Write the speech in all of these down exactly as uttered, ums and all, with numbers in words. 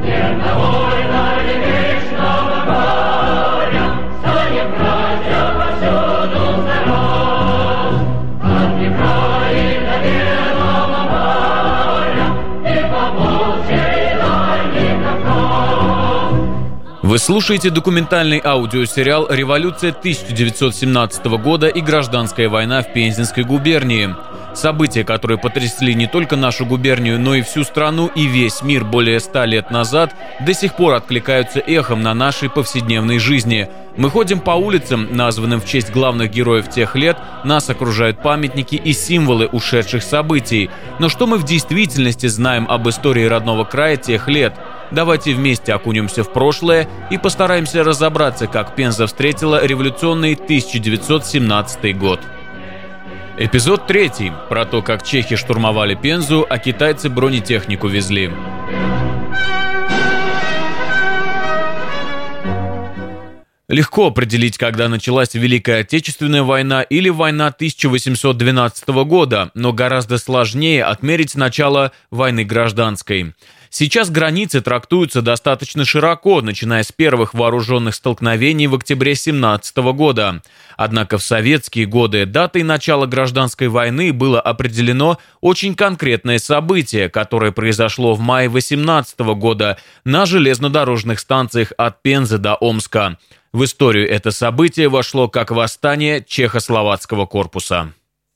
Вы слушаете документальный аудиосериал «Революция тысяча девятьсот семнадцатого года и гражданская война в Пензенской губернии». События, которые потрясли не только нашу губернию, но и всю страну и весь мир более ста лет назад, до сих пор откликаются эхом на нашей повседневной жизни. Мы ходим по улицам, названным в честь главных героев тех лет, нас окружают памятники и символы ушедших событий. Но что мы в действительности знаем об истории родного края тех лет? Давайте вместе окунемся в прошлое и постараемся разобраться, как Пенза встретила революционный тысяча девятьсот семнадцатый год. Эпизод третий. Про то, как чехи штурмовали Пензу, а китайцы бронетехнику везли. Легко определить, когда началась Великая Отечественная война или война тысяча восемьсот двенадцатого года, но гораздо сложнее отмерить начало войны гражданской. Сейчас границы трактуются достаточно широко, начиная с первых вооруженных столкновений в октябре семнадцатого года. Однако в советские годы датой начала гражданской войны было определено очень конкретное событие, которое произошло в мае восемнадцатого года на железнодорожных станциях от Пензы до Омска. В историю это событие вошло как восстание чехословацкого корпуса.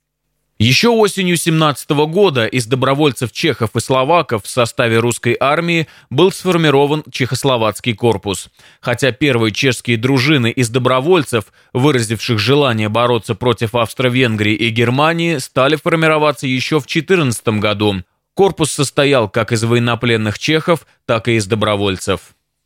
Еще осенью семнадцатого года из добровольцев чехов и словаков в составе русской армии был сформирован чехословацкий корпус. Хотя первые чешские дружины из добровольцев, выразивших желание бороться против Австро-Венгрии и Германии, стали формироваться еще в две тысячи четырнадцатом году. Корпус состоял как из военнопленных чехов, так и из добровольцев.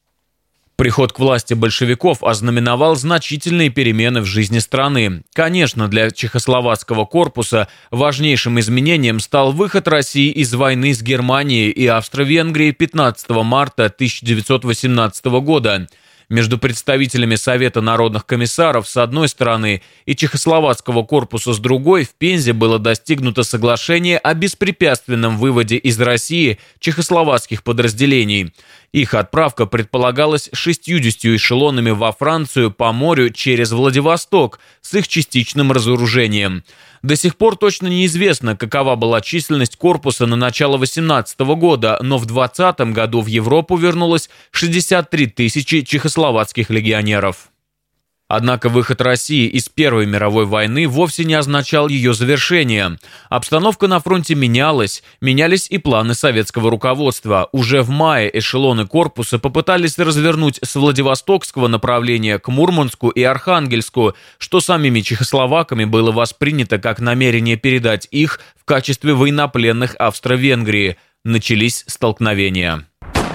Приход к власти большевиков ознаменовал значительные перемены в жизни страны. Конечно, для чехословацкого корпуса важнейшим изменением стал выход России из войны с Германией и Австро-Венгрией пятнадцатого марта тысяча девятьсот восемнадцатого года. Между представителями Совета народных комиссаров с одной стороны и чехословацкого корпуса с другой в Пензе было достигнуто соглашение о беспрепятственном выводе из России чехословацких подразделений. Их отправка предполагалась шестьюдесятью эшелонами во Францию по морю через Владивосток с их частичным разоружением. До сих пор точно неизвестно, какова была численность корпуса на начало восемнадцатого года, но в двадцатом году в Европу вернулось шестьдесят три тысячи чехословацких легионеров. Однако выход России из Первой мировой войны вовсе не означал ее завершение. Обстановка на фронте менялась, менялись и планы советского руководства. Уже в мае эшелоны корпуса попытались развернуть с Владивостокского направления к Мурманску и Архангельску, что самими чехословаками было воспринято как намерение передать их в качестве военнопленных Австро-Венгрии. Начались столкновения.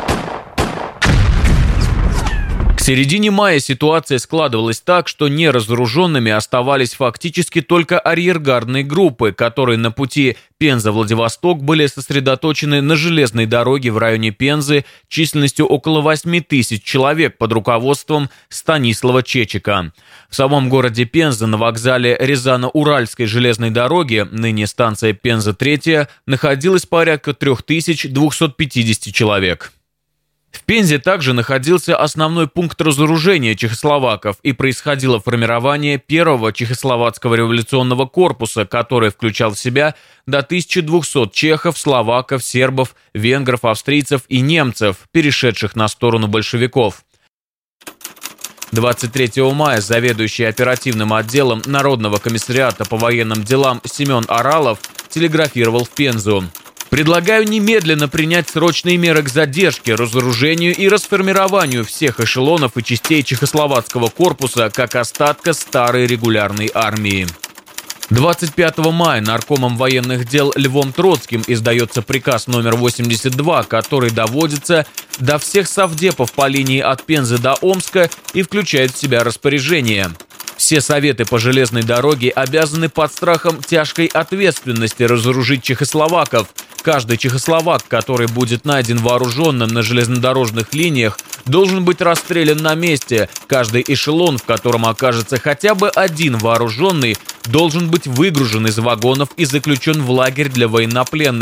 К середине мая ситуация складывалась так, что неразоруженными оставались фактически только арьергардные группы, которые на пути Пенза-Владивосток были сосредоточены на железной дороге в районе Пензы численностью около восьми тысяч человек под руководством Станислава Чечика. В самом городе Пенза на вокзале Рязано-Уральской железной дороги, ныне станция Пенза-три, находилось порядка три тысячи двести пятьдесят человек. В Пензе также находился основной пункт разоружения чехословаков и происходило формирование первого чехословацкого революционного корпуса, который включал в себя до тысячи двухсот чехов, словаков, сербов, венгров, австрийцев и немцев, перешедших на сторону большевиков. двадцать третьего мая заведующий оперативным отделом Народного комиссариата по военным делам Семен Оралов телеграфировал в Пензу: «Предлагаю немедленно принять срочные меры к задержке, разоружению и расформированию всех эшелонов и частей чехословацкого корпуса как остатка старой регулярной армии». двадцать пятого мая наркомом военных дел Львом Троцким издается приказ номер восемьдесят два, который доводится до всех совдепов по линии от Пензы до Омска и включает в себя распоряжение: все советы по железной дороге обязаны под страхом тяжкой ответственности разоружить чехословаков. Каждый чехословак, который будет найден вооруженным на железнодорожных линиях, должен быть расстрелян на месте. Каждый эшелон, в котором окажется хотя бы один вооруженный, должен быть выгружен из вагонов и заключен в лагерь для военнопленных.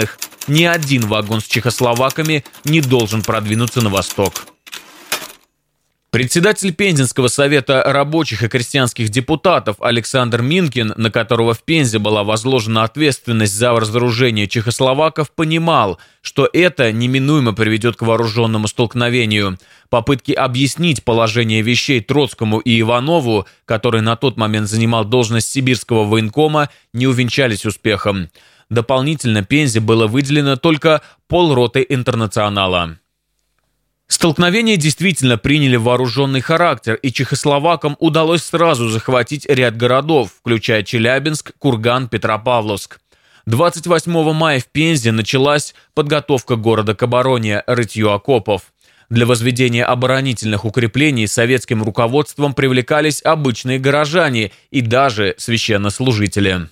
ни один вагон с чехословаками не должен продвинуться на восток. Председатель Пензенского совета рабочих и крестьянских депутатов Александр Минкин, на которого в Пензе была возложена ответственность за разоружение чехословаков, понимал, что это неминуемо приведет к вооруженному столкновению. Попытки объяснить положение вещей Троцкому и Иванову, который на тот момент занимал должность сибирского военкома, не увенчались успехом. Дополнительно Пензе было выделено только полроты интернационала. Столкновения действительно приняли вооруженный характер, и чехословакам удалось сразу захватить ряд городов, включая Челябинск, Курган, Петропавловск. двадцать восьмого мая в Пензе началась подготовка города к обороне, рытье окопов. Для возведения оборонительных укреплений советским руководством привлекались обычные горожане и даже священнослужители.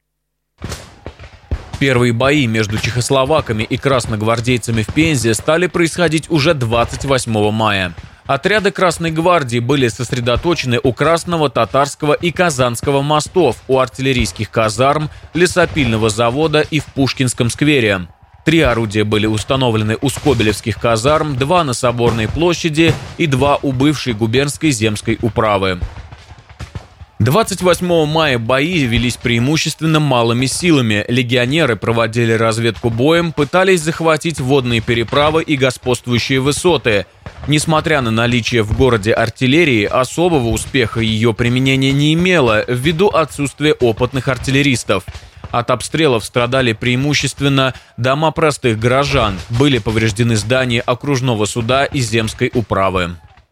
Первые бои между чехословаками и красногвардейцами в Пензе стали происходить уже двадцать восьмого мая. Отряды Красной гвардии были сосредоточены у Красного, Татарского и Казанского мостов, у артиллерийских казарм, лесопильного завода и в Пушкинском сквере. Три орудия были установлены у Скобелевских казарм, два на Соборной площади и два у бывшей губернской земской управы. двадцать восьмого мая бои велись преимущественно малыми силами. Легионеры проводили разведку боем, пытались захватить водные переправы и господствующие высоты. Несмотря на наличие в городе артиллерии, особого успеха ее применение не имело ввиду отсутствия опытных артиллеристов. От обстрелов страдали преимущественно дома простых горожан, были повреждены здания окружного суда и земской управы.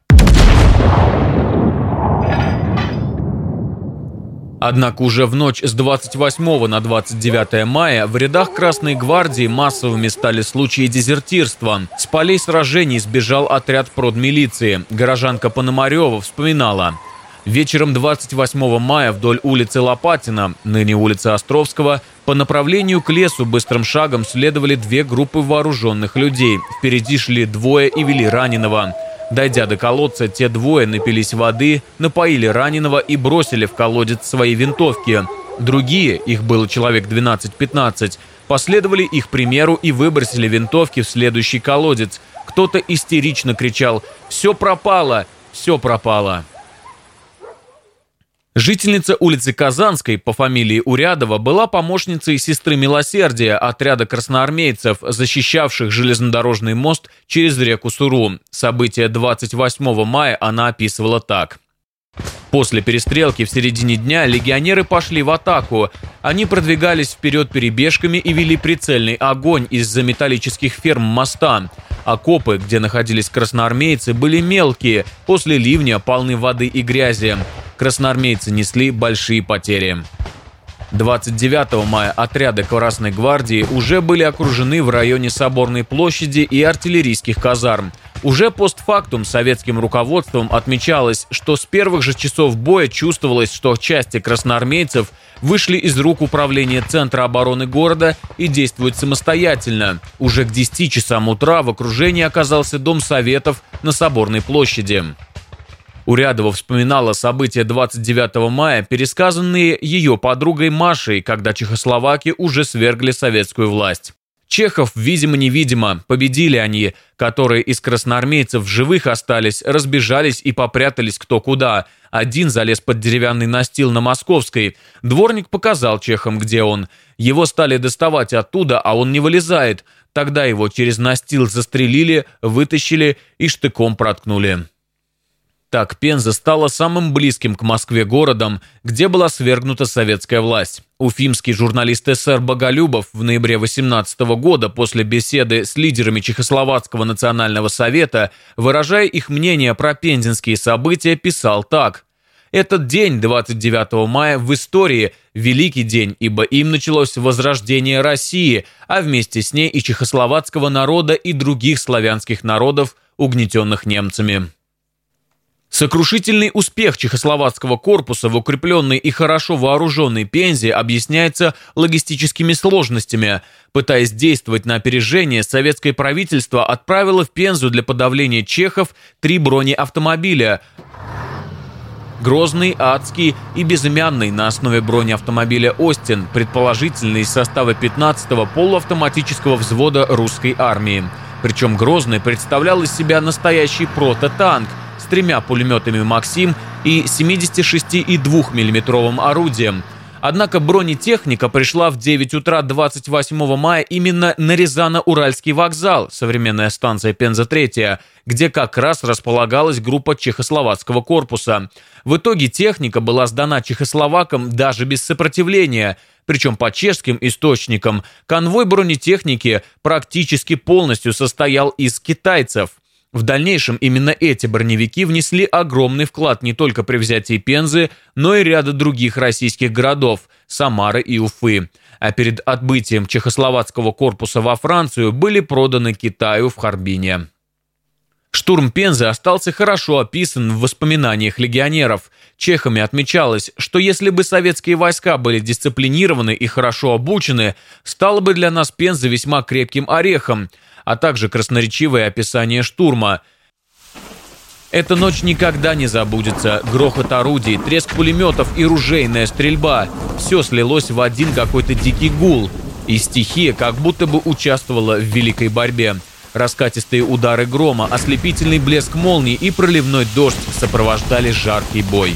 Однако уже в ночь с двадцать восьмого на двадцать девятое мая в рядах Красной гвардии массовыми стали случаи дезертирства. С полей сражений сбежал отряд продмилиции. Горожанка Пономарева вспоминала: вечером двадцать восьмого мая вдоль улицы Лопатина, ныне улица Островского, по направлению к лесу быстрым шагом следовали две группы вооруженных людей. Впереди шли двое и вели раненого. Дойдя до колодца, те двое напились воды, напоили раненого и бросили в колодец свои винтовки. Другие, их было человек двенадцать-пятнадцать, последовали их примеру и выбросили винтовки в следующий колодец. Кто-то истерично кричал: «Все пропало! Все пропало!». Жительница улицы Казанской по фамилии Урядова была помощницей сестры Милосердия отряда красноармейцев, защищавших железнодорожный мост через реку Суру. События двадцать восьмого мая она описывала так. После перестрелки в середине дня легионеры пошли в атаку. Они продвигались вперед перебежками и вели прицельный огонь из-за металлических ферм моста. Окопы, где находились красноармейцы, были мелкие, после ливня полны воды и грязи. Красноармейцы несли большие потери. двадцать девятого мая отряды Красной гвардии уже были окружены в районе Соборной площади и артиллерийских казарм. Уже постфактум советским руководством отмечалось, что с первых же часов боя чувствовалось, что части красноармейцев вышли из рук управления Центра обороны города и действуют самостоятельно. Уже к десяти часам утра в окружении оказался Дом Советов на Соборной площади. Урядова вспоминала события двадцать девятого мая, пересказанные ее подругой Машей, когда чехословаки уже свергли советскую власть. Чехов, видимо-невидимо, победили они, которые из красноармейцев в живых остались, разбежались и попрятались кто куда. Один залез под деревянный настил на Московской. Дворник показал чехам, где он. Его стали доставать оттуда, а он не вылезает. Тогда его через настил застрелили, вытащили и штыком проткнули. Так Пенза стала самым близким к Москве городом, где была свергнута советская власть. Уфимский журналист эс эр Боголюбов в ноябре восемнадцатого года после беседы с лидерами Чехословацкого национального совета, выражая их мнение про пензенские события, писал так: «Этот день, двадцать девятого мая, в истории великий день, ибо им началось возрождение России, а вместе с ней и чехословацкого народа и других славянских народов, угнетенных немцами». Сокрушительный успех чехословацкого корпуса в укрепленной и хорошо вооруженной Пензе объясняется логистическими сложностями. Пытаясь действовать на опережение, советское правительство отправило в Пензу для подавления чехов три бронеавтомобиля. Грозный, Адский и Безымянный на основе бронеавтомобиля «Остин», предположительно из состава пятнадцатого полуавтоматического взвода русской армии. Причем Грозный представлял из себя настоящий прототанк с тремя пулеметами «Максим» и семидесятишестидвухмиллиметровым орудием. Однако бронетехника пришла в девять утра двадцать восьмого мая именно на Рязано-Уральский вокзал, современная станция Пенза-три, где как раз располагалась группа чехословацкого корпуса. В итоге техника была сдана чехословакам даже без сопротивления. Причем по чешским источникам конвой бронетехники практически полностью состоял из китайцев. В дальнейшем именно эти броневики внесли огромный вклад не только при взятии Пензы, но и ряда других российских городов – Самары и Уфы. А перед отбытием чехословацкого корпуса во Францию были проданы Китаю в Харбине. Штурм Пензы остался хорошо описан в воспоминаниях легионеров. Чехами отмечалось, что если бы советские войска были дисциплинированы и хорошо обучены, стало бы для нас Пенза весьма крепким орехом, а также красноречивое описание штурма. Эта ночь никогда не забудется. Грохот орудий, треск пулеметов и ружейная стрельба – все слилось в один какой-то дикий гул. И стихия как будто бы участвовала в великой борьбе. Раскатистые удары грома, ослепительный блеск молний и проливной дождь сопровождали жаркий бой.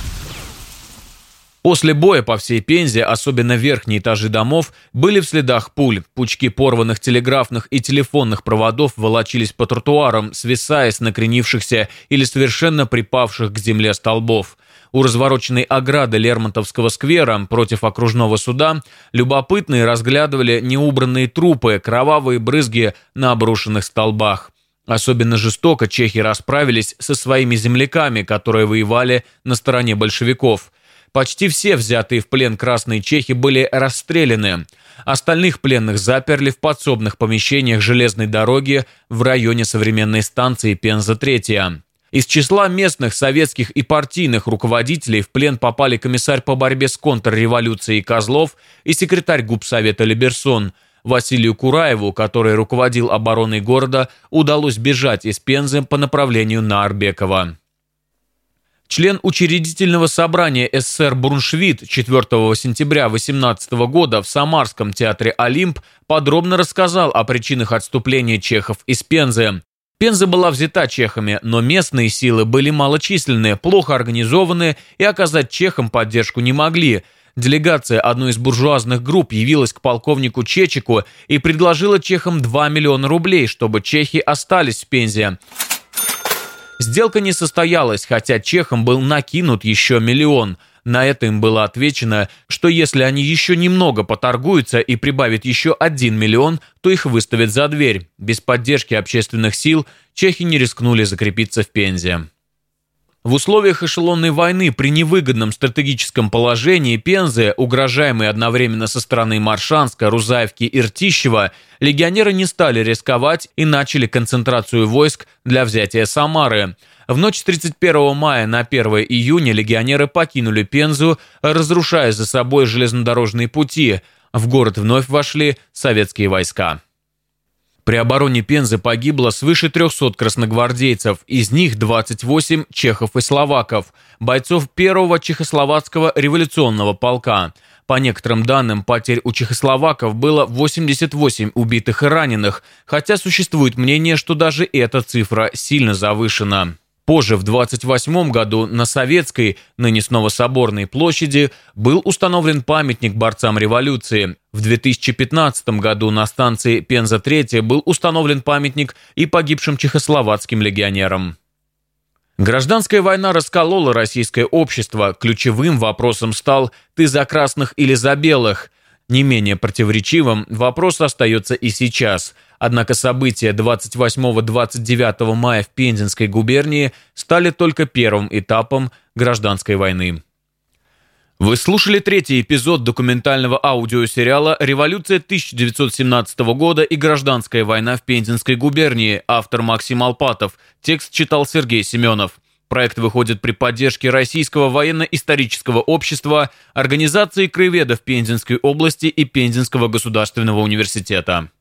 После боя по всей Пензе, особенно верхние этажи домов, были в следах пуль. Пучки порванных телеграфных и телефонных проводов волочились по тротуарам, свисая с накренившихся или совершенно припавших к земле столбов. У развороченной ограды Лермонтовского сквера против окружного суда любопытные разглядывали неубранные трупы, кровавые брызги на обрушенных столбах. Особенно жестоко чехи расправились со своими земляками, которые воевали на стороне большевиков. Почти все взятые в плен красные чехи были расстреляны. Остальных пленных заперли в подсобных помещениях железной дороги в районе современной станции Пенза-три. Из числа местных советских и партийных руководителей в плен попали комиссарь по борьбе с контрреволюцией Козлов и секретарь губсовета Либерсон. Василию Кураеву, который руководил обороной города, удалось бежать из Пензы по направлению на Арбекова. Член учредительного собрания СССР Бруншвит четвёртого сентября восемнадцатого года в Самарском театре «Олимп» подробно рассказал о причинах отступления чехов из Пензы. Пенза была взята чехами, но местные силы были малочисленные, плохо организованы и оказать чехам поддержку не могли. Делегация одной из буржуазных групп явилась к полковнику Чечику и предложила чехам два миллиона рублей, чтобы чехи остались в Пензе. Сделка не состоялась, хотя чехам был накинут еще миллион. На это им было отвечено, что если они еще немного поторгуются и прибавят еще один миллион, то их выставят за дверь. Без поддержки общественных сил чехи не рискнули закрепиться в Пензе. В условиях эшелонной войны при невыгодном стратегическом положении Пензы, угрожаемой одновременно со стороны Моршанска, Рузаевки и Ртищева, легионеры не стали рисковать и начали концентрацию войск для взятия Самары. В ночь с тридцать первого мая на первое июня легионеры покинули Пензу, разрушая за собой железнодорожные пути. В город вновь вошли советские войска. При обороне Пензы погибло свыше трехсот красногвардейцев, из них двадцать восемь чехов и словаков, бойцов первого чехословацкого революционного полка. По некоторым данным, потерь у чехословаков было восемьдесят восемь убитых и раненых, хотя существует мнение, что даже эта цифра сильно завышена. Позже, в двадцать восьмом году, на Советской, ныне снова Соборной площади, был установлен памятник борцам революции. В две тысячи пятнадцатом году на станции Пенза-три был установлен памятник и погибшим чехословацким легионерам. Гражданская война расколола российское общество. Ключевым вопросом стал «ты за красных или за белых?». Не менее противоречивым вопрос остается и сейчас. Однако события двадцать восьмого — двадцать девятого мая в Пензенской губернии стали только первым этапом гражданской войны. Вы слушали третий эпизод документального аудиосериала «Революция тысяча девятьсот семнадцатого года и гражданская война в Пензенской губернии». Автор Максим Алпатов. Текст читал Сергей Семенов. Проект выходит при поддержке Российского военно-исторического общества, Организации краеведов Пензенской области и Пензенского государственного университета.